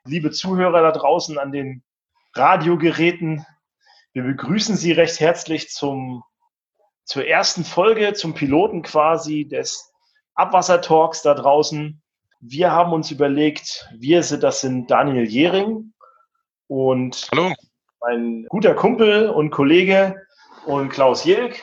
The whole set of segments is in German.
Liebe Zuhörer da draußen an den Radiogeräten, wir begrüßen Sie recht herzlich zur ersten Folge, zum Piloten quasi des Abwassertalks da draußen. Wir haben uns überlegt, das sind Daniel Jering und Hallo. mein guter Kumpel und Kollege und Klaus Jilk.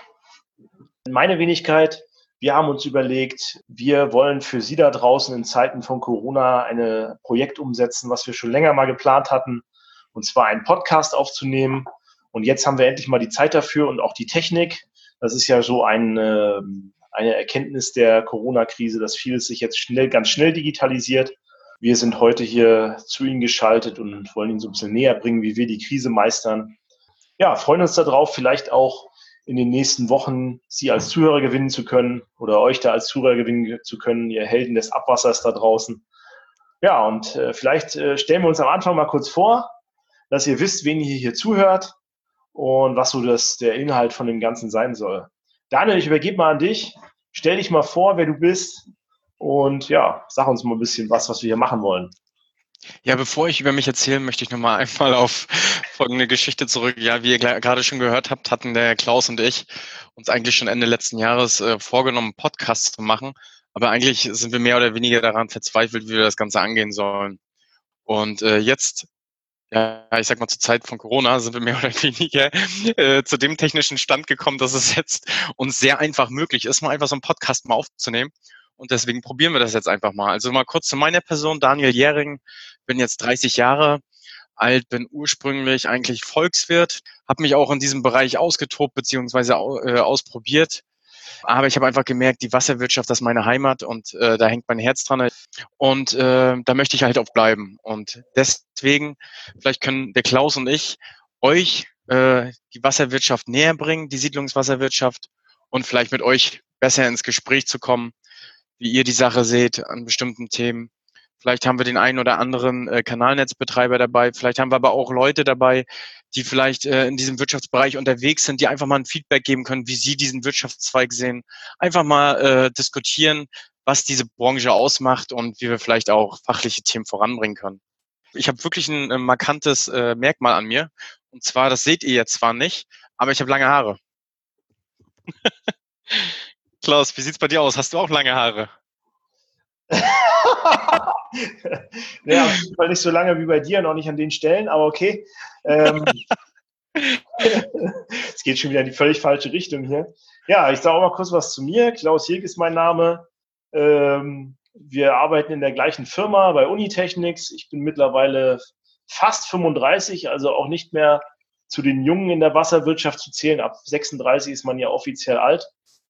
Meine Wenigkeit. Wir haben uns überlegt, wir wollen für Sie da draußen in Zeiten von Corona ein Projekt umsetzen, was wir schon länger mal geplant hatten, und zwar einen Podcast aufzunehmen. Und jetzt haben wir endlich mal die Zeit dafür und auch die Technik. Das ist ja so eine Erkenntnis der Corona-Krise, dass vieles sich jetzt ganz schnell digitalisiert. Wir sind heute hier zu Ihnen geschaltet und wollen Ihnen so ein bisschen näher bringen, wie wir die Krise meistern. Ja, freuen uns darauf, vielleicht auch in den nächsten Wochen Sie als Zuhörer gewinnen zu können oder euch da als Zuhörer gewinnen zu können, ihr Helden des Abwassers da draußen. Ja, und vielleicht stellen wir uns am Anfang mal kurz vor, dass ihr wisst, wen ihr hier zuhört und was so der Inhalt von dem Ganzen sein soll. Daniel, ich übergebe mal an dich. Stell dich mal vor, wer du bist und ja, sag uns mal ein bisschen was wir hier machen wollen. Ja, bevor ich über mich erzähle, möchte ich nochmal einmal auf folgende Geschichte zurück. Ja, wie ihr gerade schon gehört habt, hatten der Klaus und ich uns eigentlich schon Ende letzten Jahres vorgenommen, einen Podcast zu machen. Aber eigentlich sind wir mehr oder weniger daran verzweifelt, wie wir das Ganze angehen sollen. Und jetzt, ja, ich sag mal, zur Zeit von Corona sind wir mehr oder weniger zu dem technischen Stand gekommen, dass es jetzt uns sehr einfach möglich ist, mal einfach so einen Podcast mal aufzunehmen. Und deswegen probieren wir das jetzt einfach mal. Also mal kurz zu meiner Person, Daniel Jähring, bin jetzt 30 Jahre alt, bin ursprünglich eigentlich Volkswirt, habe mich auch in diesem Bereich ausgetobt bzw. ausprobiert. Aber ich habe einfach gemerkt, die Wasserwirtschaft, das ist meine Heimat und da hängt mein Herz dran. Und da möchte ich halt auch bleiben. Und deswegen, vielleicht können der Klaus und ich euch die Wasserwirtschaft näher bringen, die Siedlungswasserwirtschaft, und vielleicht mit euch besser ins Gespräch zu kommen, wie ihr die Sache seht an bestimmten Themen. Vielleicht haben wir den einen oder anderen Kanalnetzbetreiber dabei. Vielleicht haben wir aber auch Leute dabei, die vielleicht in diesem Wirtschaftsbereich unterwegs sind, die einfach mal ein Feedback geben können, wie sie diesen Wirtschaftszweig sehen. Einfach mal diskutieren, was diese Branche ausmacht und wie wir vielleicht auch fachliche Themen voranbringen können. Ich habe wirklich ein markantes Merkmal an mir. Und zwar, das seht ihr jetzt zwar nicht, aber ich habe lange Haare. Klaus, wie sieht's bei dir aus? Hast du auch lange Haare? Ja, auf jeden Fall nicht so lange wie bei dir, noch nicht an den Stellen, aber okay. Es geht schon wieder in die völlig falsche Richtung hier. Ja, ich sage auch mal kurz was zu mir. Klaus Jilk ist mein Name. Wir arbeiten in der gleichen Firma bei Unitechnics. Ich bin mittlerweile fast 35, also auch nicht mehr zu den Jungen in der Wasserwirtschaft zu zählen. Ab 36 ist man ja offiziell alt.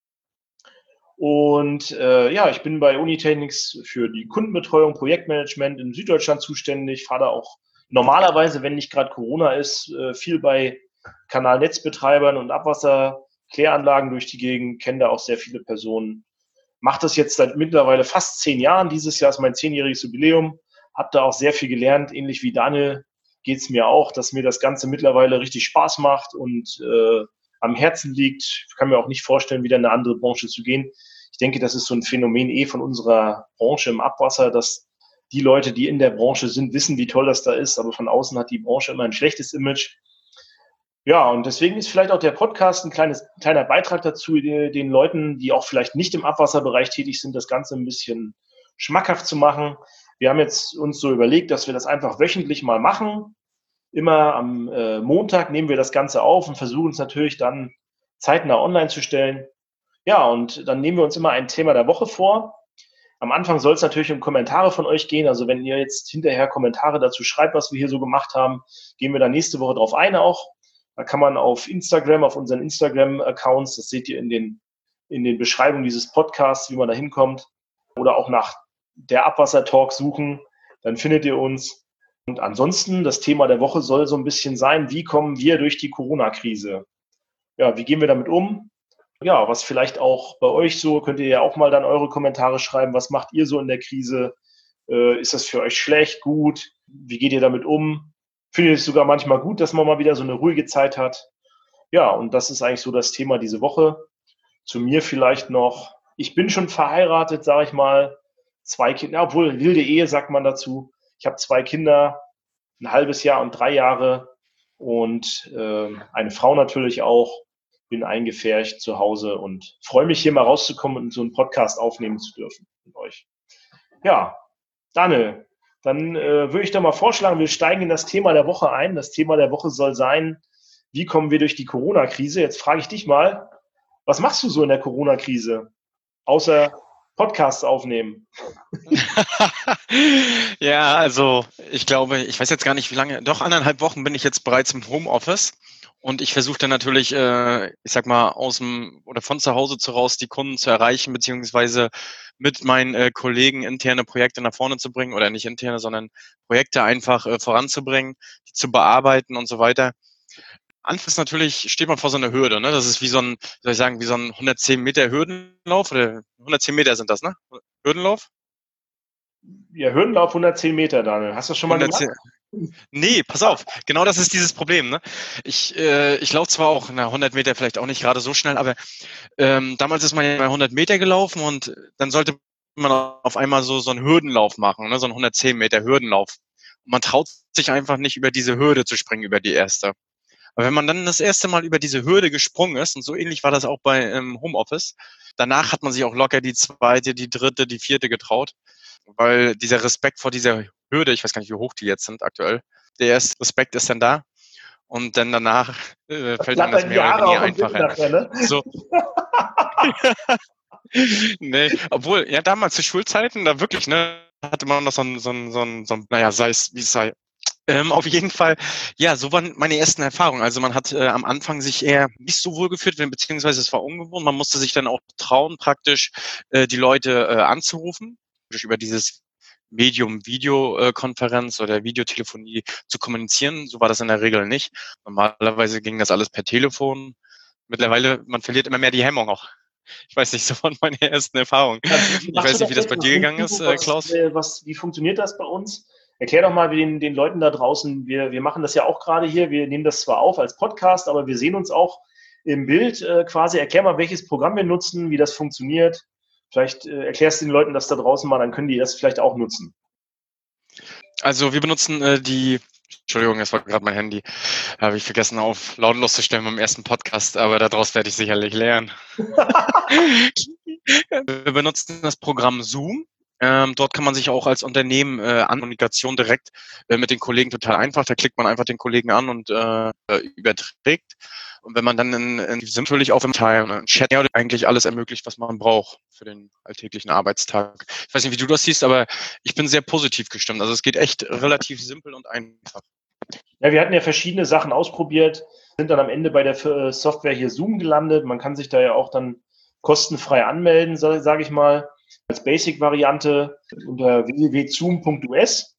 Und ja, ich bin bei Unitechnics für die Kundenbetreuung, Projektmanagement in Süddeutschland zuständig, fahre da auch normalerweise, wenn nicht gerade Corona ist, viel bei Kanalnetzbetreibern und Abwasserkläranlagen durch die Gegend, kenne da auch sehr viele Personen. Mache das jetzt seit mittlerweile fast 10 Jahren. Dieses Jahr ist mein 10-jähriges Jubiläum. Habe da auch sehr viel gelernt. Ähnlich wie Daniel geht es mir auch, dass mir das Ganze mittlerweile richtig Spaß macht und am Herzen liegt. Ich kann mir auch nicht vorstellen, wieder in eine andere Branche zu gehen. Ich denke, das ist so ein Phänomen von unserer Branche im Abwasser, dass die Leute, die in der Branche sind, wissen, wie toll das da ist, aber von außen hat die Branche immer ein schlechtes Image. Ja, und deswegen ist vielleicht auch der Podcast ein kleiner Beitrag dazu, den Leuten, die auch vielleicht nicht im Abwasserbereich tätig sind, das Ganze ein bisschen schmackhaft zu machen. Wir haben jetzt uns so überlegt, dass wir das einfach wöchentlich mal machen. Immer am Montag nehmen wir das Ganze auf und versuchen es natürlich dann zeitnah online zu stellen. Ja, und dann nehmen wir uns immer ein Thema der Woche vor. Am Anfang soll es natürlich um Kommentare von euch gehen. Also wenn ihr jetzt hinterher Kommentare dazu schreibt, was wir hier so gemacht haben, gehen wir da nächste Woche drauf ein auch. Da kann man auf Instagram, auf unseren Instagram-Accounts, das seht ihr in den Beschreibungen dieses Podcasts, wie man da hinkommt, oder auch nach der Abwasser-Talk suchen, dann findet ihr uns. Und ansonsten, das Thema der Woche soll so ein bisschen sein, wie kommen wir durch die Corona-Krise? Ja, wie gehen wir damit um? Ja, was vielleicht auch bei euch so, könnt ihr ja auch mal dann eure Kommentare schreiben. Was macht ihr so in der Krise? Ist das für euch schlecht, gut? Wie geht ihr damit um? Findet ihr es sogar manchmal gut, dass man mal wieder so eine ruhige Zeit hat? Ja, und das ist eigentlich so das Thema diese Woche. Zu mir vielleicht noch. Ich bin schon verheiratet, sage ich mal. 2 Kinder, obwohl wilde Ehe sagt man dazu. Ich habe 2 Kinder, ein halbes Jahr und 3 Jahre und eine Frau natürlich auch. Bin eingepfercht zu Hause und freue mich, hier mal rauszukommen und so einen Podcast aufnehmen zu dürfen mit euch. Ja, Daniel, dann würde ich doch mal vorschlagen, wir steigen in das Thema der Woche ein. Das Thema der Woche soll sein, wie kommen wir durch die Corona-Krise? Jetzt frage ich dich mal, was machst du so in der Corona-Krise, außer Podcasts aufnehmen? Ja, also ich glaube, ich weiß jetzt gar nicht, wie lange, doch 1,5 Wochen bin ich jetzt bereits im Homeoffice und ich versuche dann natürlich, ich sag mal, aus dem oder von zu Hause zu raus die Kunden zu erreichen, beziehungsweise mit meinen Kollegen interne Projekte nach vorne zu bringen oder nicht interne, sondern Projekte einfach voranzubringen, die zu bearbeiten und so weiter. Anfangs natürlich steht man vor so einer Hürde, ne? Das ist wie so ein, wie soll ich sagen, wie so ein 110 Meter Hürdenlauf oder 110 Meter sind das, ne? Hürdenlauf? Ja, Hürdenlauf 110 Meter, Daniel. Hast du das schon mal gemacht? 110. Nee, pass auf, genau das ist dieses Problem, ne? Ich laufe zwar auch, 100 Meter vielleicht auch nicht gerade so schnell, aber damals ist man ja bei 100 Meter gelaufen und dann sollte man auf einmal so einen Hürdenlauf machen, ne? So einen 110 Meter Hürdenlauf. Und man traut sich einfach nicht über diese Hürde zu springen, über die erste. Aber wenn man dann das erste Mal über diese Hürde gesprungen ist, und so ähnlich war das auch bei Homeoffice, danach hat man sich auch locker die zweite, die dritte, die vierte getraut, weil dieser Respekt vor dieser Hürde, ich weiß gar nicht, wie hoch die jetzt sind aktuell, der erste Respekt ist dann da und dann danach fällt einem das Flattern die mehr oder Haare weniger auf dem Bild einfacher. nachher, ne? So, nee, obwohl, ja, damals zu Schulzeiten, da wirklich, ne, hatte man noch naja, sei es wie es sei. Auf jeden Fall, ja, so waren meine ersten Erfahrungen. Also man hat am Anfang sich eher nicht so wohl gefühlt, beziehungsweise es war ungewohnt. Man musste sich dann auch trauen, praktisch die Leute anzurufen, über dieses Medium Videokonferenz oder Videotelefonie zu kommunizieren. So war das in der Regel nicht. Normalerweise ging das alles per Telefon. Mittlerweile, man verliert immer mehr die Hemmung auch. Ich weiß nicht, so von meiner ersten Erfahrung. Ja, wie Ich machst du weiß nicht, das wie das jetzt? bei Was dir nimmst gegangen du? ist, Klaus. Wie funktioniert das bei uns? Erklär doch mal den Leuten da draußen, wir machen das ja auch gerade hier, wir nehmen das zwar auf als Podcast, aber wir sehen uns auch im Bild quasi. Erklär mal, welches Programm wir nutzen, wie das funktioniert. Vielleicht erklärst du den Leuten das da draußen mal, dann können die das vielleicht auch nutzen. Also wir benutzen Entschuldigung, das war gerade mein Handy. Habe ich vergessen auf lautlos zu stellen beim ersten Podcast, aber daraus werde ich sicherlich lernen. Wir benutzen das Programm Zoom. Dort kann man sich auch als Unternehmen an Kommunikation direkt mit den Kollegen total einfach. Da klickt man einfach den Kollegen an und überträgt. Und wenn man dann sind natürlich auch im Teil einen Chat eigentlich alles ermöglicht, was man braucht für den alltäglichen Arbeitstag. Ich weiß nicht, wie du das siehst, aber ich bin sehr positiv gestimmt. Also es geht echt relativ simpel und einfach. Ja, wir hatten ja verschiedene Sachen ausprobiert, sind dann am Ende bei der Software hier Zoom gelandet. Man kann sich da ja auch dann kostenfrei anmelden, sage ich mal, als Basic-Variante unter www.zoom.us.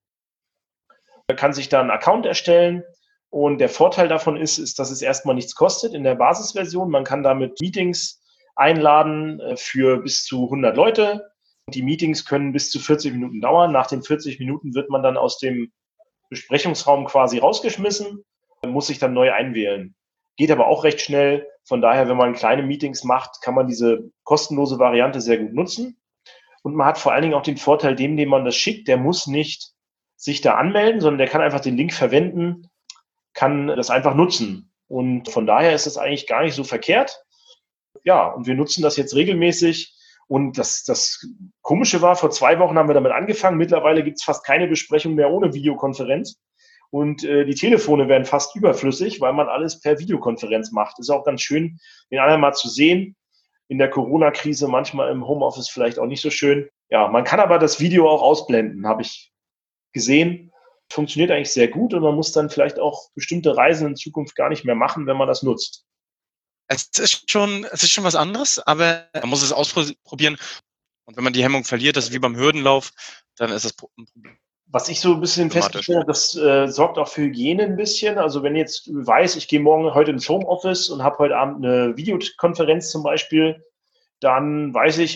Man kann sich da einen Account erstellen und der Vorteil davon ist, dass es erstmal nichts kostet in der Basisversion. Man kann damit Meetings einladen für bis zu 100 Leute. Die Meetings können bis zu 40 Minuten dauern. Nach den 40 Minuten wird man dann aus dem Besprechungsraum quasi rausgeschmissen, muss sich dann neu einwählen. Geht aber auch recht schnell. Von daher, wenn man kleine Meetings macht, kann man diese kostenlose Variante sehr gut nutzen. Und man hat vor allen Dingen auch den Vorteil, dem man das schickt, der muss nicht sich da anmelden, sondern der kann einfach den Link verwenden, kann das einfach nutzen. Und von daher ist es eigentlich gar nicht so verkehrt. Ja, und wir nutzen das jetzt regelmäßig. Und das Komische war, vor 2 Wochen haben wir damit angefangen. Mittlerweile gibt es fast keine Besprechung mehr ohne Videokonferenz. Und die Telefone werden fast überflüssig, weil man alles per Videokonferenz macht. Ist auch ganz schön, den anderen mal zu sehen. In der Corona-Krise manchmal im Homeoffice vielleicht auch nicht so schön. Ja, man kann aber das Video auch ausblenden, habe ich gesehen. Funktioniert eigentlich sehr gut und man muss dann vielleicht auch bestimmte Reisen in Zukunft gar nicht mehr machen, wenn man das nutzt. Es ist schon was anderes, aber man muss es ausprobieren. Und wenn man die Hemmung verliert, das ist wie beim Hürdenlauf, dann ist das ein Problem. Was ich so ein bisschen festgestellt habe, das sorgt auch für Hygiene ein bisschen. Also wenn jetzt weiß, ich gehe heute ins Homeoffice und habe heute Abend eine Videokonferenz zum Beispiel, dann weiß ich,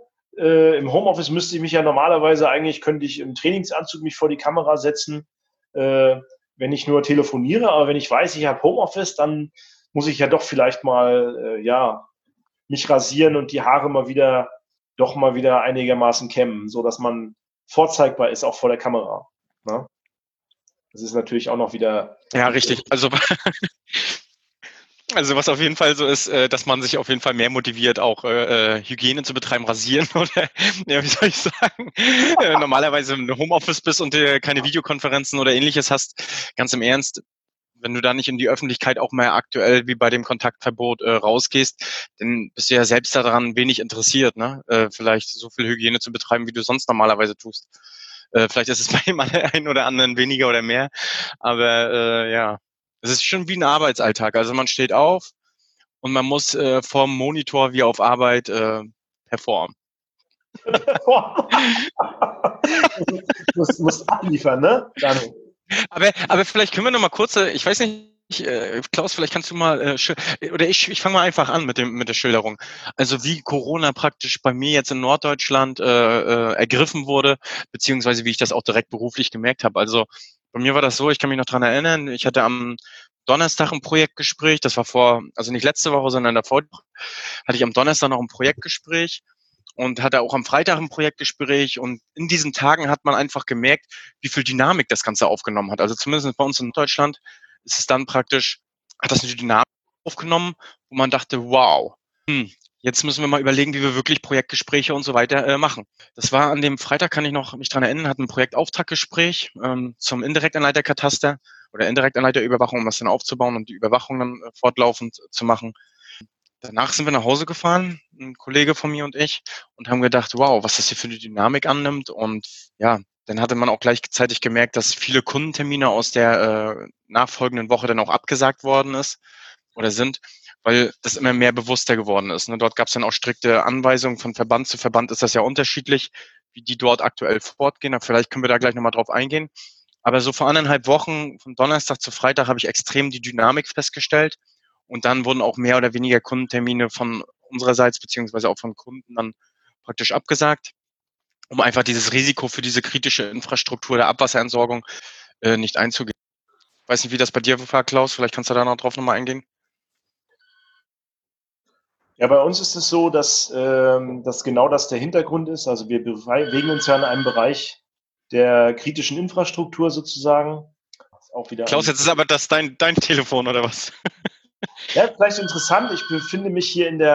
im Homeoffice müsste ich mich ja normalerweise könnte ich im Trainingsanzug mich vor die Kamera setzen, wenn ich nur telefoniere. Aber wenn ich weiß, ich habe Homeoffice, dann muss ich ja doch vielleicht mal, mich rasieren und die Haare mal wieder einigermaßen kämmen, so dass man vorzeigbar ist, auch vor der Kamera. Ne? Das ist natürlich auch noch wieder... Ja, richtig. Also was auf jeden Fall so ist, dass man sich auf jeden Fall mehr motiviert, auch Hygiene zu betreiben, rasieren oder ja, wie soll ich sagen, normalerweise im Homeoffice bist und keine Videokonferenzen oder ähnliches hast, ganz im Ernst, wenn du da nicht in die Öffentlichkeit auch mehr aktuell wie bei dem Kontaktverbot rausgehst, dann bist du ja selbst daran wenig interessiert, ne? Vielleicht so viel Hygiene zu betreiben, wie du sonst normalerweise tust. Vielleicht ist es bei dem einen oder anderen weniger oder mehr, aber ja, es ist schon wie ein Arbeitsalltag. Also man steht auf und man muss vorm Monitor wie auf Arbeit performen. Musst abliefern, ne? Daniel. Aber vielleicht können wir noch mal kurz, ich weiß nicht, Klaus, vielleicht kannst du mal, oder ich fange mal einfach an mit der Schilderung. Also wie Corona praktisch bei mir jetzt in Norddeutschland ergriffen wurde, beziehungsweise wie ich das auch direkt beruflich gemerkt habe. Also bei mir war das so, ich kann mich noch dran erinnern, ich hatte am Donnerstag ein Projektgespräch, das war also nicht letzte Woche, sondern davor, hatte ich am Donnerstag noch ein Projektgespräch und hatte auch am Freitag ein Projektgespräch. Und in diesen Tagen hat man einfach gemerkt, wie viel Dynamik das Ganze aufgenommen hat. Also zumindest bei uns in Deutschland ist es dann praktisch, hat das eine Dynamik aufgenommen, wo man dachte, wow, jetzt müssen wir mal überlegen, wie wir wirklich Projektgespräche und so weiter machen. Das war an dem Freitag, kann ich noch mich dran erinnern, hatten ein Projektauftraggespräch zum Indirektanleiterkataster oder Indirektanleiterüberwachung, um das dann aufzubauen und die Überwachung dann fortlaufend zu machen. Danach sind wir nach Hause gefahren, ein Kollege von mir und ich, und haben gedacht, wow, was das hier für eine Dynamik annimmt. Und ja, dann hatte man auch gleichzeitig gemerkt, dass viele Kundentermine aus der nachfolgenden Woche dann auch abgesagt worden ist oder sind, weil das immer mehr bewusster geworden ist. Ne? Dort gab es dann auch strikte Anweisungen von Verband zu Verband, ist das ja unterschiedlich, wie die dort aktuell fortgehen. Aber vielleicht können wir da gleich nochmal drauf eingehen. Aber so vor 1,5 Wochen, von Donnerstag zu Freitag, habe ich extrem die Dynamik festgestellt. Und dann wurden auch mehr oder weniger Kundentermine von unsererseits beziehungsweise auch von Kunden dann praktisch abgesagt, um einfach dieses Risiko für diese kritische Infrastruktur der Abwasserentsorgung nicht einzugehen. Ich weiß nicht, wie das bei dir war, Klaus. Vielleicht kannst du da noch drauf nochmal eingehen. Ja, bei uns ist es so, dass genau das der Hintergrund ist. Also wir bewegen uns ja in einem Bereich der kritischen Infrastruktur sozusagen. Auch wieder Klaus, jetzt ist aber das dein Telefon oder was? Ja, vielleicht interessant. Ich befinde mich hier in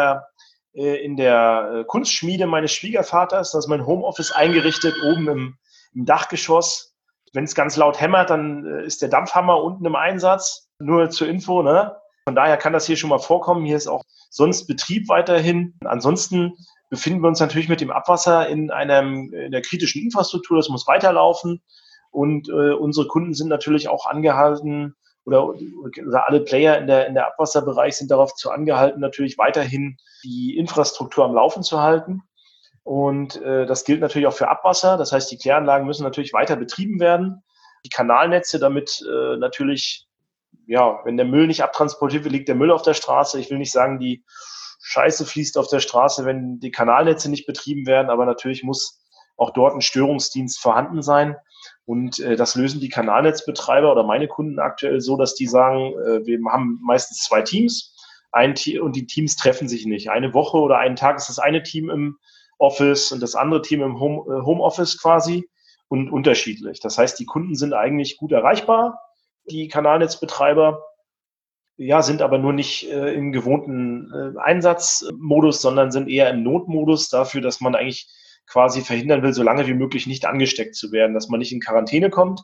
der Kunstschmiede meines Schwiegervaters. Das ist mein Homeoffice eingerichtet, oben im Dachgeschoss. Wenn es ganz laut hämmert, dann ist der Dampfhammer unten im Einsatz. Nur zur Info, ne? Von daher kann das hier schon mal vorkommen. Hier ist auch sonst Betrieb weiterhin. Ansonsten befinden wir uns natürlich mit dem Abwasser in der kritischen Infrastruktur. Das muss weiterlaufen. Und unsere Kunden sind natürlich auch angehalten, oder alle Player in der Abwasserbereich sind darauf zu angehalten, natürlich weiterhin die Infrastruktur am Laufen zu halten. Und das gilt natürlich auch für Abwasser. Das heißt, die Kläranlagen müssen natürlich weiter betrieben werden. Die Kanalnetze, damit natürlich, ja, wenn der Müll nicht abtransportiert wird, liegt der Müll auf der Straße. Ich will nicht sagen, die Scheiße fließt auf der Straße, wenn die Kanalnetze nicht betrieben werden, aber natürlich muss auch dort ein Störungsdienst vorhanden sein. Und das lösen die Kanalnetzbetreiber oder meine Kunden aktuell so, dass die sagen, wir haben meistens 2 Teams und die Teams treffen sich nicht. Eine Woche oder einen Tag ist das eine Team im Office und das andere Team im Homeoffice quasi und unterschiedlich. Das heißt, die Kunden sind eigentlich gut erreichbar, die Kanalnetzbetreiber, ja, sind aber nur nicht im gewohnten Einsatzmodus, sondern sind eher im Notmodus dafür, dass man eigentlich quasi verhindern will, so lange wie möglich nicht angesteckt zu werden, dass man nicht in Quarantäne kommt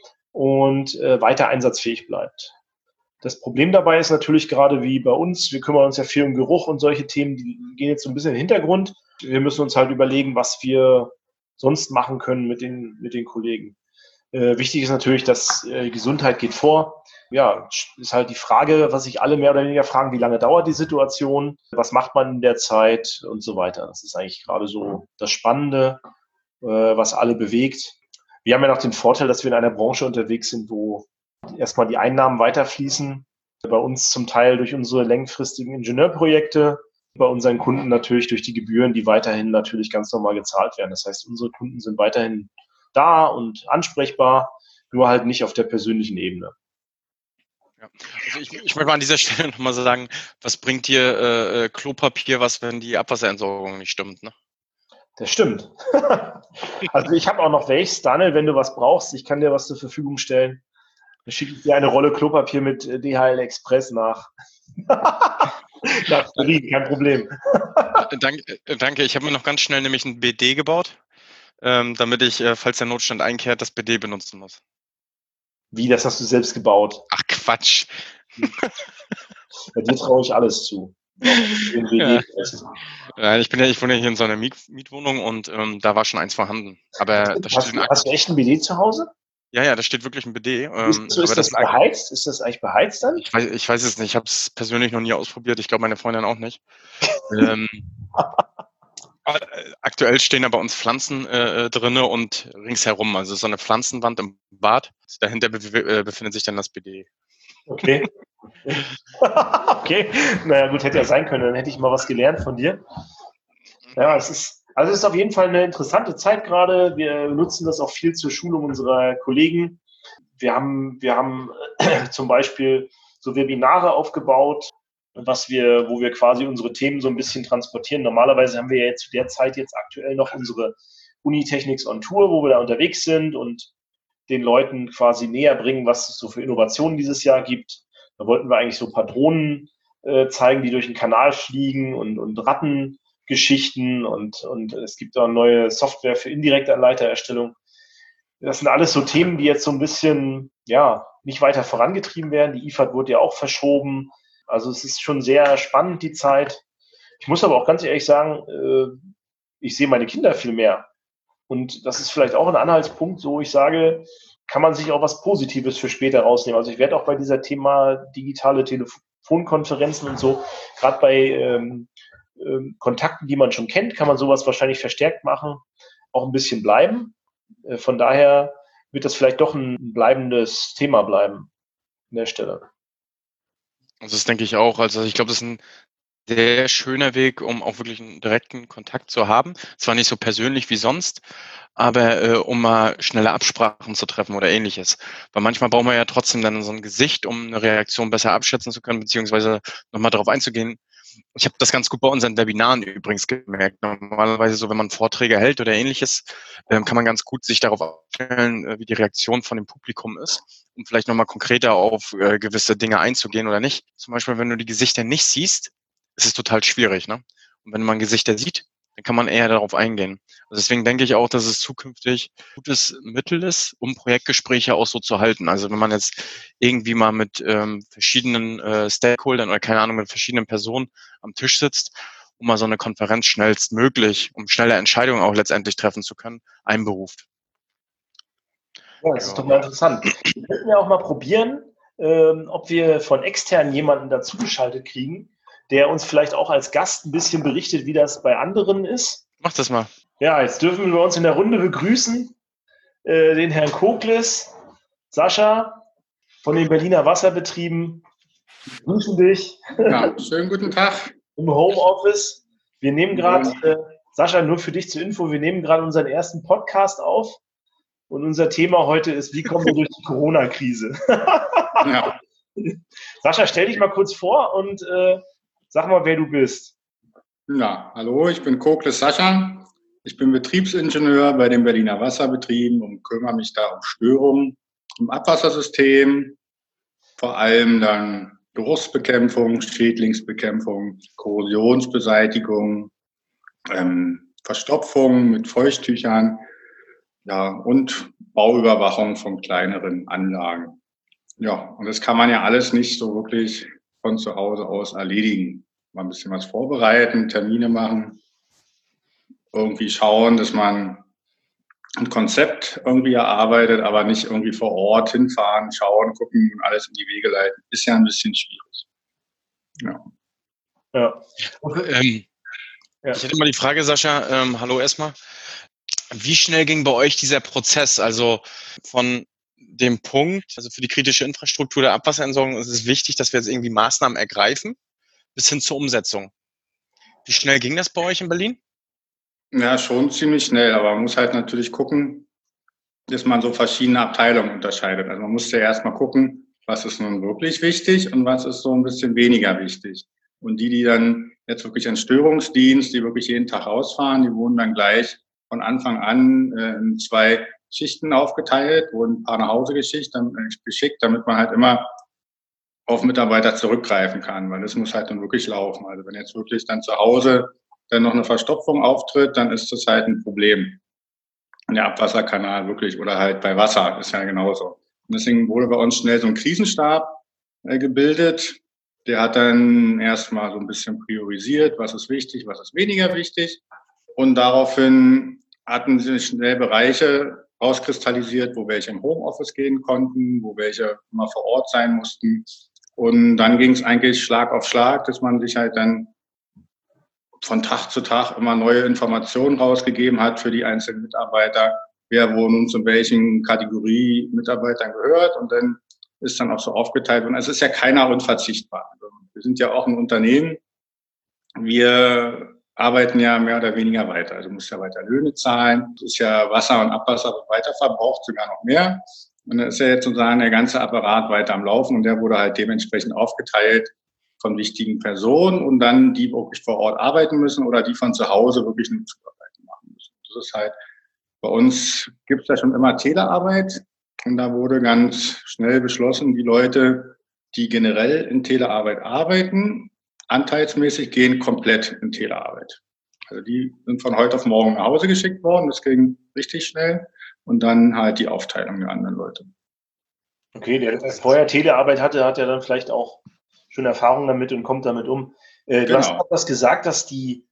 und weiter einsatzfähig bleibt. Das Problem dabei ist natürlich gerade wie bei uns, wir kümmern uns ja viel um Geruch und solche Themen, die gehen jetzt so ein bisschen in den Hintergrund. Wir müssen uns halt überlegen, was wir sonst machen können mit den Kollegen. Wichtig ist natürlich, dass Gesundheit geht vor. Ja, ist halt die Frage, was sich alle mehr oder weniger fragen, wie lange dauert die Situation, was macht man in der Zeit und so weiter. Das ist eigentlich gerade so das Spannende, was alle bewegt. Wir haben ja noch den Vorteil, dass wir in einer Branche unterwegs sind, wo erstmal die Einnahmen weiterfließen. Bei uns zum Teil durch unsere längerfristigen Ingenieurprojekte, bei unseren Kunden natürlich durch die Gebühren, die weiterhin natürlich ganz normal gezahlt werden. Das heißt, unsere Kunden sind weiterhin da und ansprechbar, nur halt nicht auf der persönlichen Ebene. Ja. Also ich möchte mal an dieser Stelle nochmal sagen, was bringt dir Klopapier, wenn die Abwasserentsorgung nicht stimmt, ne? Das stimmt. Also ich habe auch noch welches, Daniel, wenn du was brauchst, ich kann dir was zur Verfügung stellen. Dann schicke ich dir eine Rolle Klopapier mit DHL Express nach. Nach Berlin, kein Problem. Danke. Ich habe mir noch ganz schnell nämlich ein BD gebaut, damit ich, falls der Notstand einkehrt, das BD benutzen muss. Wie, das hast du selbst gebaut? Ach Quatsch. Bei dir traue ich alles zu. Ja. Nein, ich wohne ja hier in so einer Mietwohnung und da war schon eins vorhanden. Aber da steht hast du echt ein BD zu Hause? Ja, da steht wirklich ein BD. Ist das beheizt? Ist das eigentlich beheizt dann? Ich weiß es nicht. Ich habe es persönlich noch nie ausprobiert. Ich glaube, meine Freundin auch nicht. Aktuell stehen da bei uns Pflanzen drinne und ringsherum. Also so eine Pflanzenwand im Bad. Dahinter befindet sich dann das BD. Okay. Okay. Naja, gut, hätte ja sein können. Dann hätte ich mal was gelernt von dir. Ja, es ist auf jeden Fall eine interessante Zeit gerade. Wir nutzen das auch viel zur Schulung unserer Kollegen. Wir haben zum Beispiel so Webinare aufgebaut, wo wir quasi unsere Themen so ein bisschen transportieren. Normalerweise haben wir ja zu der Zeit jetzt aktuell noch unsere Unitechnics on Tour, wo wir da unterwegs sind und den Leuten quasi näher bringen, was es so für Innovationen dieses Jahr gibt. Da wollten wir eigentlich so ein paar Drohnen zeigen, die durch den Kanal fliegen und Rattengeschichten und es gibt auch neue Software für indirekte Anleitererstellung. Das sind alles so Themen, die jetzt so ein bisschen, ja, nicht weiter vorangetrieben werden. Die IFAD wurde ja auch verschoben. Also es ist schon sehr spannend, die Zeit. Ich muss aber auch ganz ehrlich sagen, ich sehe meine Kinder viel mehr. Und das ist vielleicht auch ein Anhaltspunkt, so ich sage, kann man sich auch was Positives für später rausnehmen. Also ich werde auch bei dieser Thema digitale Telefonkonferenzen und so, gerade bei Kontakten, die man schon kennt, kann man sowas wahrscheinlich verstärkt machen, auch ein bisschen bleiben. Von daher wird das vielleicht doch ein bleibendes Thema bleiben an der Stelle. Also das denke ich auch. Also ich glaube, das ist ein sehr schöner Weg, um auch wirklich einen direkten Kontakt zu haben. Zwar nicht so persönlich wie sonst, aber um mal schnelle Absprachen zu treffen oder Ähnliches. Weil manchmal braucht man ja trotzdem dann so ein Gesicht, um eine Reaktion besser abschätzen zu können, beziehungsweise nochmal darauf einzugehen. Ich habe das ganz gut bei unseren Webinaren übrigens gemerkt. Normalerweise so, wenn man Vorträge hält oder Ähnliches, kann man ganz gut sich darauf aufstellen, wie die Reaktion von dem Publikum ist, um vielleicht nochmal konkreter auf gewisse Dinge einzugehen oder nicht. Zum Beispiel, wenn du die Gesichter nicht siehst, ist es total schwierig, ne? Und wenn man Gesichter sieht, dann kann man eher darauf eingehen. Also deswegen denke ich auch, dass es zukünftig ein gutes Mittel ist, um Projektgespräche auch so zu halten. Also wenn man jetzt irgendwie mal mit verschiedenen Stakeholdern oder keine Ahnung, mit verschiedenen Personen am Tisch sitzt, um mal so eine Konferenz schnellstmöglich, um schnelle Entscheidungen auch letztendlich treffen zu können, einberuft. Ja, das ist doch mal interessant. Wir könnten ja auch mal probieren, ob wir von extern jemanden dazugeschaltet kriegen, der uns vielleicht auch als Gast ein bisschen berichtet, wie das bei anderen ist. Mach das mal. Ja, jetzt dürfen wir uns in der Runde begrüßen den Herrn Kokles, Sascha von den Berliner Wasserbetrieben. Wir grüßen dich. Ja, schönen guten Tag. Im Homeoffice. Wir nehmen gerade, Sascha, nur für dich zur Info, wir nehmen gerade unseren ersten Podcast auf und unser Thema heute ist, wie kommen wir durch die Corona-Krise? Ja. Sascha, stell dich mal kurz vor und sag mal, wer du bist. Ja, hallo, ich bin Kokles Sascha. Ich bin Betriebsingenieur bei den Berliner Wasserbetrieben und kümmere mich da um Störungen im Abwassersystem, vor allem dann Geruchsbekämpfung, Schädlingsbekämpfung, Korrosionsbeseitigung, Verstopfung mit Feuchttüchern, ja, und Bauüberwachung von kleineren Anlagen. Ja, und das kann man ja alles nicht so wirklich von zu Hause aus erledigen. Mal ein bisschen was vorbereiten, Termine machen, irgendwie schauen, dass man ein Konzept irgendwie erarbeitet, aber nicht irgendwie vor Ort hinfahren, schauen, gucken und alles in die Wege leiten. Ist ja ein bisschen schwierig. Ja. Ja. Ich hätte mal die Frage, Sascha, hallo erstmal. Wie schnell ging bei euch dieser Prozess? Also von dem Punkt, also für die kritische Infrastruktur der Abwasserentsorgung ist es wichtig, dass wir jetzt irgendwie Maßnahmen ergreifen, bis hin zur Umsetzung. Wie schnell ging das bei euch in Berlin? Ja, schon ziemlich schnell, aber man muss halt natürlich gucken, dass man so verschiedene Abteilungen unterscheidet. Also man muss ja erstmal gucken, was ist nun wirklich wichtig und was ist so ein bisschen weniger wichtig. Und die dann jetzt wirklich einen Störungsdienst, die wirklich jeden Tag rausfahren. Die wurden dann gleich von Anfang an in 2 Schichten aufgeteilt, wurden ein paar nach Hause geschickt, damit man halt immer auf Mitarbeiter zurückgreifen kann, weil das muss halt dann wirklich laufen. Also wenn jetzt wirklich dann zu Hause dann noch eine Verstopfung auftritt, dann ist das halt ein Problem. Und der Abwasserkanal wirklich oder halt bei Wasser ist ja genauso. Und deswegen wurde bei uns schnell so ein Krisenstab gebildet. Der hat dann erstmal so ein bisschen priorisiert, was ist wichtig, was ist weniger wichtig. Und daraufhin hatten sich schnell Bereiche rauskristallisiert, wo welche im Homeoffice gehen konnten, wo welche immer vor Ort sein mussten. Und dann ging es eigentlich Schlag auf Schlag, dass man sich halt dann von Tag zu Tag immer neue Informationen rausgegeben hat für die einzelnen Mitarbeiter, wer wo nun zu welchen Kategorie Mitarbeitern gehört. Und dann ist dann auch so aufgeteilt. Und es ist ja keiner unverzichtbar. Also wir sind ja auch ein Unternehmen. Wir arbeiten ja mehr oder weniger weiter. Also muss ja weiter Löhne zahlen. Es ist ja Wasser und Abwasser wird weiter verbraucht, sogar noch mehr. Und dann ist ja jetzt sozusagen der ganze Apparat weiter am Laufen und der wurde halt dementsprechend aufgeteilt von wichtigen Personen und dann die wirklich vor Ort arbeiten müssen oder die von zu Hause wirklich eine Zuarbeit machen müssen. Das ist halt, bei uns gibt es ja schon immer Telearbeit und da wurde ganz schnell beschlossen, die Leute, die generell in Telearbeit arbeiten, anteilsmäßig gehen komplett in Telearbeit. Also die sind von heute auf morgen nach Hause geschickt worden, das ging richtig schnell. Und dann halt die Aufteilung der anderen Leute. Okay, der vorher Telearbeit hatte, hat ja dann vielleicht auch schon Erfahrung damit und kommt damit um. Du Genau. hast auch was gesagt, dass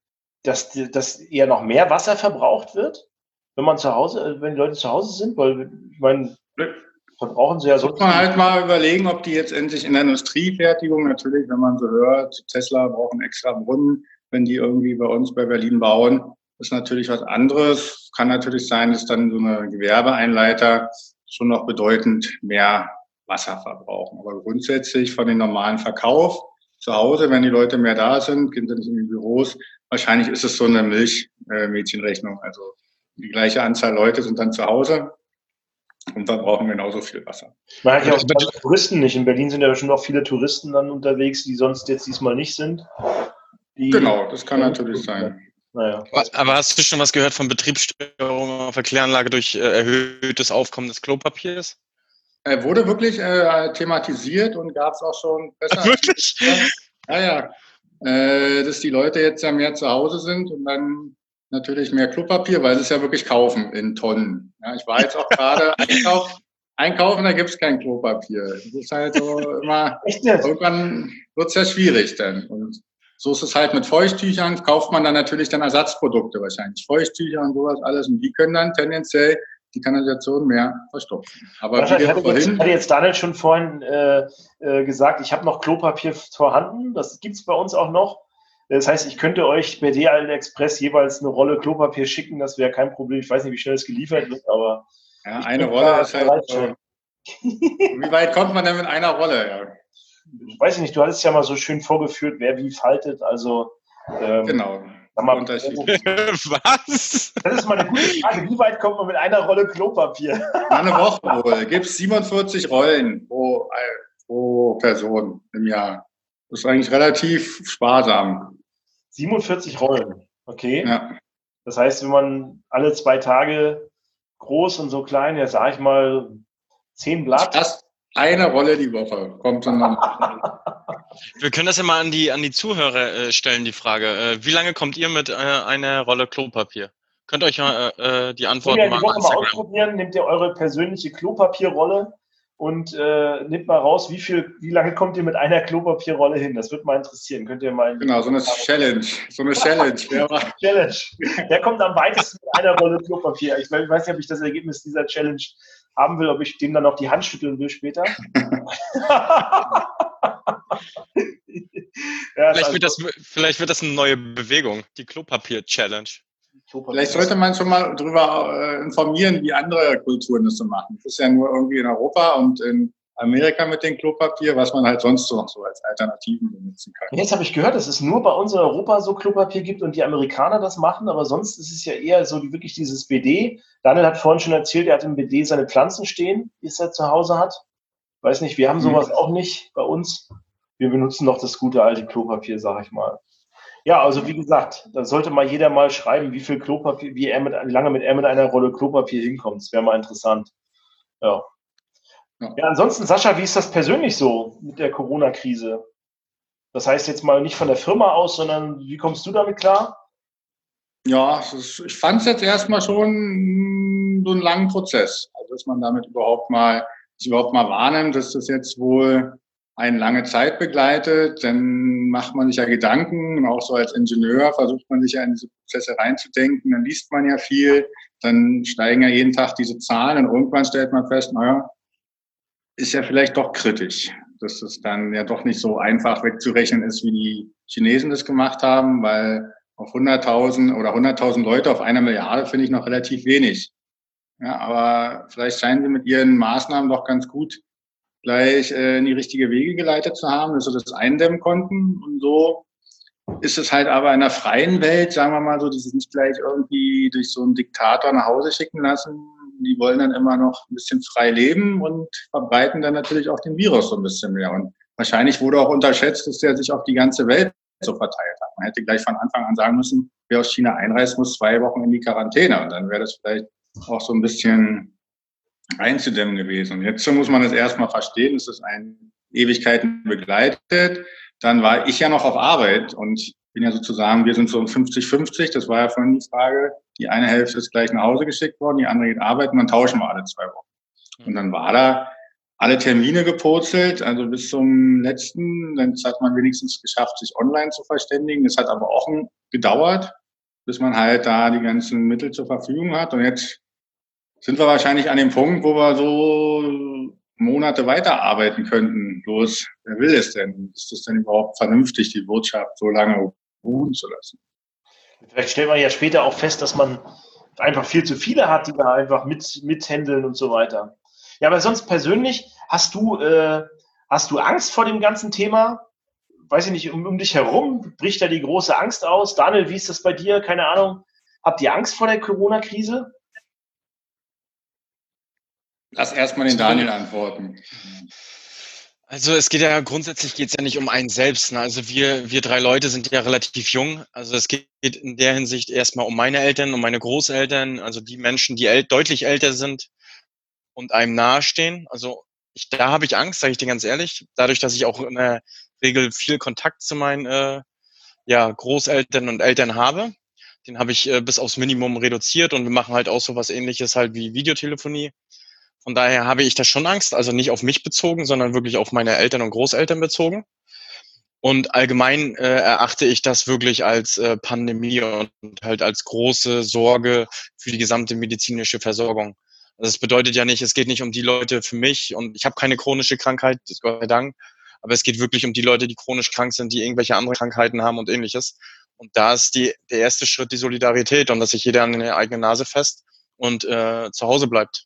eher noch mehr Wasser verbraucht wird, wenn die Leute zu Hause sind, weil ich meine, verbrauchen sie ja so. Muss man halt mal überlegen, ob die jetzt endlich in der Industriefertigung natürlich, wenn man so hört, Tesla braucht einen extra Brunnen, wenn die irgendwie bei uns bei Berlin bauen. Das ist natürlich was anderes. Kann natürlich sein, dass dann so eine Gewerbeeinleiter schon noch bedeutend mehr Wasser verbrauchen. Aber grundsätzlich von den normalen Verkauf zu Hause, wenn die Leute mehr da sind, gehen sie nicht in die Büros. Wahrscheinlich ist es so eine Milchmädchenrechnung. Also die gleiche Anzahl Leute sind dann zu Hause und verbrauchen genauso viel Wasser. Man hat ja auch Touristen nicht. In Berlin sind ja bestimmt auch viele Touristen dann unterwegs, die sonst jetzt diesmal nicht sind. Genau, das kann natürlich sein. Naja. Aber hast du schon was gehört von Betriebsstörungen auf der Kläranlage durch erhöhtes Aufkommen des Klopapiers? Wurde wirklich thematisiert und gab es auch schon besser. Wirklich? Ja. Dass die Leute jetzt ja mehr zu Hause sind und dann natürlich mehr Klopapier, weil sie es ja wirklich kaufen in Tonnen. Ja, ich war jetzt auch gerade einkaufen, da gibt es kein Klopapier. Das ist halt so immer, irgendwann wird es ja schwierig dann. Und so ist es halt mit Feuchttüchern, kauft man dann natürlich dann Ersatzprodukte wahrscheinlich. Feuchttücher und sowas alles. Und die können dann tendenziell die Kanalisation mehr verstopfen. Aber hatte jetzt Daniel schon vorhin gesagt, ich habe noch Klopapier vorhanden. Das gibt es bei uns auch noch. Das heißt, ich könnte euch per DHL Express jeweils eine Rolle Klopapier schicken. Das wäre kein Problem. Ich weiß nicht, wie schnell es geliefert wird, aber... Ja, eine Rolle ist halt... Wie weit kommt man denn mit einer Rolle? Ja. Weiß ich nicht, du hattest ja mal so schön vorgeführt, wer wie faltet, also... genau. Was? Das ist mal eine gute Frage. Wie weit kommt man mit einer Rolle Klopapier? Eine Woche wohl. Gibt es 47 Rollen pro Person im Jahr. Das ist eigentlich relativ sparsam. 47 Rollen, okay. Ja. Das heißt, wenn man alle 2 Tage groß und so klein, ja sag ich mal 10 Blatt. Fast eine Rolle die Woche kommt dann. Wir können das ja mal an die Zuhörer stellen, die Frage. Wie lange kommt ihr mit einer Rolle Klopapier? Könnt ihr euch mal die Antworten mal ausprobieren, nehmt ihr eure persönliche Klopapierrolle und nehmt mal raus, wie lange kommt ihr mit einer Klopapierrolle hin? Das würde mal interessieren. Könnt ihr mal genau, so eine Challenge. Challenge. Wer kommt am weitesten mit einer Rolle Klopapier? Ich weiß nicht, ob ich das Ergebnis dieser Challenge haben will, ob ich dem dann noch die Hand schütteln will später. Ja, vielleicht wird das eine neue Bewegung, die Klopapier-Challenge. Vielleicht sollte man schon mal darüber informieren, wie andere Kulturen das so machen. Das ist ja nur irgendwie in Europa und in Amerika mit dem Klopapier, was man halt sonst noch so als Alternativen benutzen kann. Jetzt habe ich gehört, dass es nur bei uns in Europa so Klopapier gibt und die Amerikaner das machen, aber sonst ist es ja eher so wirklich dieses BD. Daniel hat vorhin schon erzählt, er hat im BD seine Pflanzen stehen, die er zu Hause hat. Weiß nicht, wir haben sowas auch nicht bei uns. Wir benutzen doch das gute alte Klopapier, sag ich mal. Ja, also wie gesagt, da sollte mal jeder mal schreiben, wie viel Klopapier, wie lange er mit einer Rolle Klopapier hinkommt. Das wäre mal interessant. Ja. Ja, ansonsten, Sascha, wie ist das persönlich so mit der Corona-Krise? Das heißt jetzt mal nicht von der Firma aus, sondern wie kommst du damit klar? Ja, ich fand es jetzt erstmal schon so einen langen Prozess. Also, dass man damit sich überhaupt mal wahrnimmt, dass das jetzt wohl eine lange Zeit begleitet. Dann macht man sich ja Gedanken und auch so als Ingenieur versucht man sich ja in diese Prozesse reinzudenken. Dann liest man ja viel, dann steigen ja jeden Tag diese Zahlen und irgendwann stellt man fest, naja, ist ja vielleicht doch kritisch, dass es dann ja doch nicht so einfach wegzurechnen ist, wie die Chinesen das gemacht haben, weil auf 100.000 oder 100.000 Leute auf 1 Milliarde finde ich noch relativ wenig. Ja, aber vielleicht scheinen sie mit ihren Maßnahmen doch ganz gut gleich in die richtige Wege geleitet zu haben, dass sie das eindämmen konnten. Und so ist es halt aber in der freien Welt, sagen wir mal so, die sich nicht gleich irgendwie durch so einen Diktator nach Hause schicken lassen. Die wollen dann immer noch ein bisschen frei leben und verbreiten dann natürlich auch den Virus so ein bisschen mehr. Und wahrscheinlich wurde auch unterschätzt, dass der sich auf die ganze Welt so verteilt hat. Man hätte gleich von Anfang an sagen müssen, wer aus China einreist, muss 2 Wochen in die Quarantäne. Und dann wäre das vielleicht auch so ein bisschen einzudämmen gewesen. Und jetzt muss man es erstmal verstehen, dass das einen Ewigkeiten begleitet. Dann war ich ja noch auf Arbeit und bin ja sozusagen, wir sind so um 50-50, das war ja vorhin die Frage. Die eine Hälfte ist gleich nach Hause geschickt worden, die andere geht arbeiten, dann tauschen wir alle 2 Wochen. Und dann war da alle Termine gepurzelt, also bis zum letzten. Dann hat man wenigstens geschafft, sich online zu verständigen. Das hat aber auch gedauert, bis man halt da die ganzen Mittel zur Verfügung hat. Und jetzt sind wir wahrscheinlich an dem Punkt, wo wir so Monate weiterarbeiten könnten. Bloß, wer will es denn? Ist es denn überhaupt vernünftig, die Wirtschaft so lange ruhen zu lassen? Vielleicht stellt man ja später auch fest, dass man einfach viel zu viele hat, die da einfach mithändeln und so weiter. Ja, aber sonst persönlich, hast du Angst vor dem ganzen Thema? Weiß ich nicht, um dich herum bricht da die große Angst aus. Daniel, wie ist das bei dir? Keine Ahnung. Habt ihr Angst vor der Corona-Krise? Lass erstmal den Daniel antworten. Also es geht ja grundsätzlich geht's ja nicht um einen selbst. Ne? Also wir 3 Leute sind ja relativ jung. Also es geht in der Hinsicht erstmal um meine Eltern, um meine Großeltern, also die Menschen, die deutlich älter sind und einem nahestehen. Also da habe ich Angst, sage ich dir ganz ehrlich. Dadurch, dass ich auch in der Regel viel Kontakt zu meinen Großeltern und Eltern habe. Den habe ich bis aufs Minimum reduziert und wir machen halt auch so was Ähnliches halt wie Videotelefonie. Von daher habe ich da schon Angst, also nicht auf mich bezogen, sondern wirklich auf meine Eltern und Großeltern bezogen. Und allgemein erachte ich das wirklich als Pandemie und halt als große Sorge für die gesamte medizinische Versorgung. Also das bedeutet ja nicht, es geht nicht um die Leute für mich und ich habe keine chronische Krankheit, Gott sei Dank, aber es geht wirklich um die Leute, die chronisch krank sind, die irgendwelche andere Krankheiten haben und ähnliches. Und da ist der erste Schritt die Solidarität und dass sich jeder an der eigenen Nase fest und zu Hause bleibt.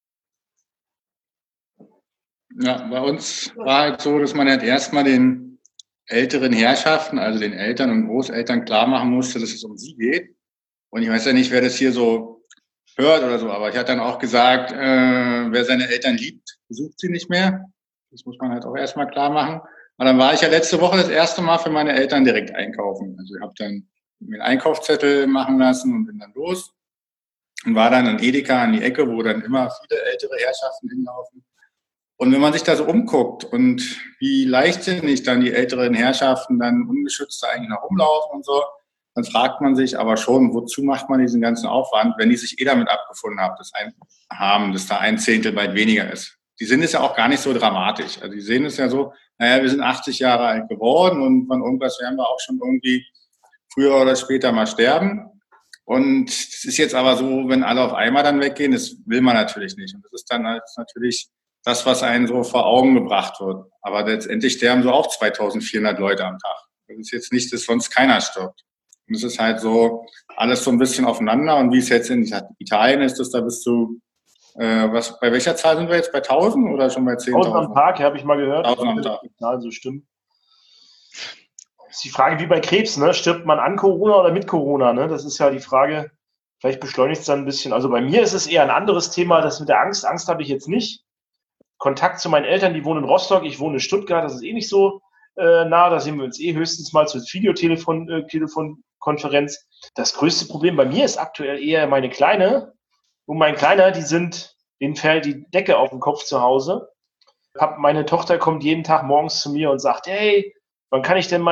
Ja, bei uns war halt so, dass man halt erstmal den älteren Herrschaften, also den Eltern und Großeltern klar machen musste, dass es um sie geht. Und ich weiß ja nicht, wer das hier so hört oder so, aber ich hatte dann auch gesagt, wer seine Eltern liebt, besucht sie nicht mehr. Das muss man halt auch erstmal klar machen. Und dann war ich ja letzte Woche das erste Mal für meine Eltern direkt einkaufen. Also ich habe dann mir einen Einkaufszettel machen lassen und bin dann los und war dann in Edeka an die Ecke, wo dann immer viele ältere Herrschaften hinlaufen. Und wenn man sich da so umguckt und wie leichtsinnig dann die älteren Herrschaften dann ungeschützt eigentlich noch rumlaufen und so, dann fragt man sich aber schon, wozu macht man diesen ganzen Aufwand, wenn die sich damit abgefunden haben, dass da 1/10 weit weniger ist. Die sind es ja auch gar nicht so dramatisch. Also die sehen es ja so, naja, wir sind 80 Jahre alt geworden und von irgendwas werden wir auch schon irgendwie früher oder später mal sterben. Und es ist jetzt aber so, wenn alle auf einmal dann weggehen, das will man natürlich nicht. Und das ist dann halt natürlich das, was einem so vor Augen gebracht wird. Aber letztendlich sterben so auch 2400 Leute am Tag. Das ist jetzt nicht, dass sonst keiner stirbt. Und es ist halt so alles so ein bisschen aufeinander. Und wie es jetzt in Italien ist, da bist du, bei welcher Zahl sind wir jetzt? Bei 1000 oder schon bei 10.000? 1000 am Tag, habe ich mal gehört. 1000 am Tag. Also stimmt. Ist die Frage wie bei Krebs, ne? Stirbt man an Corona oder mit Corona? Ne? Das ist ja die Frage. Vielleicht beschleunigt es dann ein bisschen. Also bei mir ist es eher ein anderes Thema, das mit der Angst. Angst habe ich jetzt nicht. Kontakt zu meinen Eltern, die wohnen in Rostock, ich wohne in Stuttgart, das ist eh nicht so da sehen wir uns höchstens mal zur Videotelefonkonferenz. Das größte Problem bei mir ist aktuell eher meine Kleine und mein Kleiner, denen fällt die Decke auf den Kopf zu Hause. Meine Tochter kommt jeden Tag morgens zu mir und sagt, hey, wann kann ich denn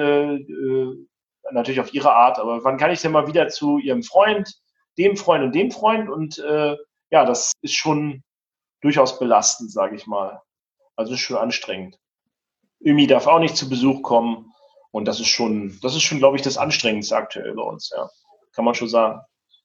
natürlich auf ihre Art, aber wann kann ich denn mal wieder zu ihrem Freund, dem Freund und dem Freund? Und das ist schon durchaus belastend, sage ich mal. Also ist schon anstrengend. Ömi darf auch nicht zu Besuch kommen. Und das ist schon, glaube ich, das Anstrengendste aktuell bei uns, ja. Kann man schon sagen.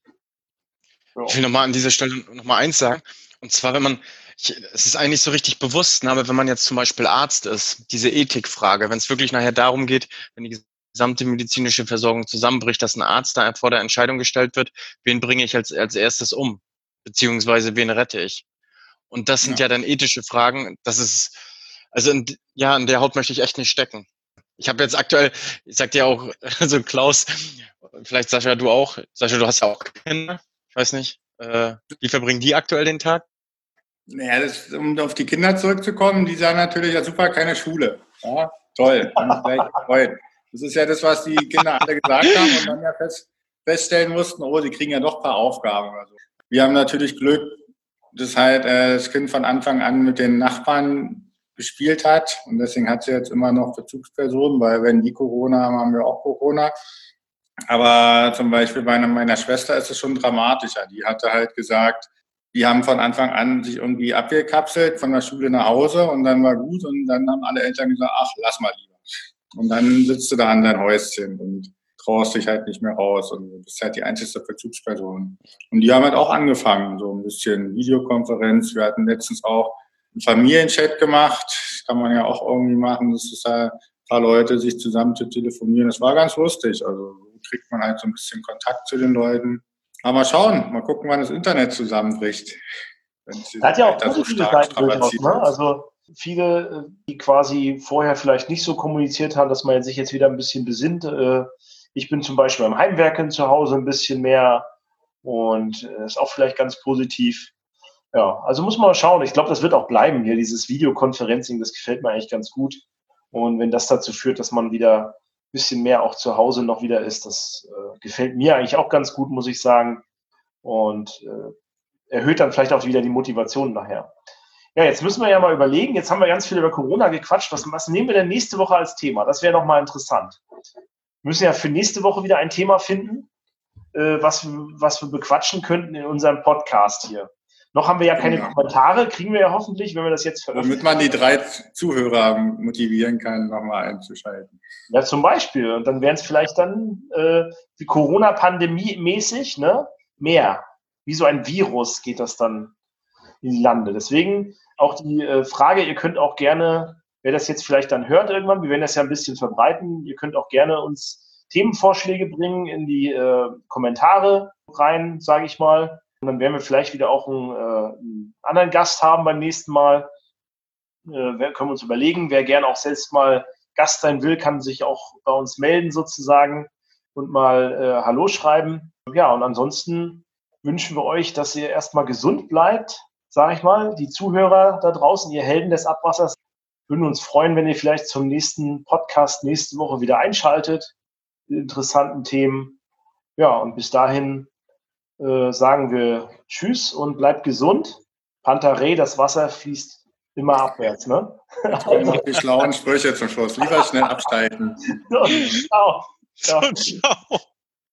Ja. Ich will nochmal an dieser Stelle nochmal eins sagen. Und zwar, es ist eigentlich so richtig bewusst, aber wenn man jetzt zum Beispiel Arzt ist, diese Ethikfrage, wenn es wirklich nachher darum geht, wenn die gesamte medizinische Versorgung zusammenbricht, dass ein Arzt da vor der Entscheidung gestellt wird, wen bringe ich als erstes um? Beziehungsweise wen rette ich? Und das sind ja dann ethische Fragen. Das ist, also in der Haut möchte ich echt nicht stecken. Ich habe jetzt aktuell, ich sag dir auch, also Klaus, vielleicht Sascha, du auch. Sascha, du hast ja auch Kinder. Ich weiß nicht. Wie verbringen die aktuell den Tag? Naja, um auf die Kinder zurückzukommen, die sagen natürlich, ja super, keine Schule. Ja, toll, haben mich gleich gefreut. Das ist ja das, was die Kinder alle gesagt haben und dann ja feststellen mussten, sie kriegen ja doch ein paar Aufgaben. Also, wir haben natürlich Glück, dass halt das Kind von Anfang an mit den Nachbarn gespielt hat und deswegen hat sie jetzt immer noch Bezugspersonen, weil wenn die Corona haben, haben wir auch Corona. Aber zum Beispiel bei meiner Schwester ist es schon dramatischer. Die hatte halt gesagt, die haben von Anfang an sich irgendwie abgekapselt von der Schule nach Hause und dann war gut und dann haben alle Eltern gesagt, ach, lass mal lieber. Und dann sitzt du da an dein Häuschen und traust dich halt nicht mehr raus und du bist halt die einzige Bezugsperson. Und die haben halt auch angefangen, so ein bisschen Videokonferenz. Wir hatten letztens auch einen Familienchat gemacht, kann man ja auch irgendwie machen, das ist ja ein paar Leute sich zusammen zu telefonieren. Das war ganz lustig, also so kriegt man halt so ein bisschen Kontakt zu den Leuten. Aber mal schauen, mal gucken, wann das Internet zusammenbricht. Hat ja auch positive Seiten durchaus, ne? Also viele, die quasi vorher vielleicht nicht so kommuniziert haben, dass man sich jetzt wieder ein bisschen besinnt. Ich bin zum Beispiel beim Heimwerken zu Hause ein bisschen mehr und ist auch vielleicht ganz positiv. Ja, also muss man mal schauen. Ich glaube, das wird auch bleiben hier, dieses Videoconferencing, das gefällt mir eigentlich ganz gut. Und wenn das dazu führt, dass man wieder ein bisschen mehr auch zu Hause noch wieder ist, das gefällt mir eigentlich auch ganz gut, muss ich sagen. Und erhöht dann vielleicht auch wieder die Motivation nachher. Ja, jetzt müssen wir ja mal überlegen, jetzt haben wir ganz viel über Corona gequatscht. Was nehmen wir denn nächste Woche als Thema? Das wäre nochmal interessant. Wir müssen ja für nächste Woche wieder ein Thema finden, was wir bequatschen könnten in unserem Podcast hier. Noch haben wir ja keine Kommentare, kriegen wir ja hoffentlich, wenn wir das jetzt veröffentlichen. Damit man die 3 Zuhörer motivieren kann, nochmal einzuschalten. Ja, zum Beispiel. Und dann wären es vielleicht dann die Corona-Pandemie mäßig, ne? Mehr. Wie so ein Virus geht das dann in die Lande. Deswegen auch die Frage, ihr könnt auch gerne, wer das jetzt vielleicht dann hört irgendwann, wir werden das ja ein bisschen verbreiten, ihr könnt auch gerne uns Themenvorschläge bringen in die Kommentare rein, sage ich mal. Und dann werden wir vielleicht wieder auch einen anderen Gast haben beim nächsten Mal. Können wir uns überlegen, wer gerne auch selbst mal Gast sein will, kann sich auch bei uns melden sozusagen und mal Hallo schreiben. Ja, und ansonsten wünschen wir euch, dass ihr erstmal gesund bleibt, sage ich mal. Die Zuhörer da draußen, ihr Helden des Abwassers, würden uns freuen, wenn ihr vielleicht zum nächsten Podcast nächste Woche wieder einschaltet. Die interessanten Themen. Ja, und bis dahin sagen wir Tschüss und bleibt gesund. Pantarei, das Wasser fließt immer abwärts, ne? Jetzt kommen noch die schlauen Sprüche zum Schluss. Lieber schnell absteigen. So, ciao. Ciao.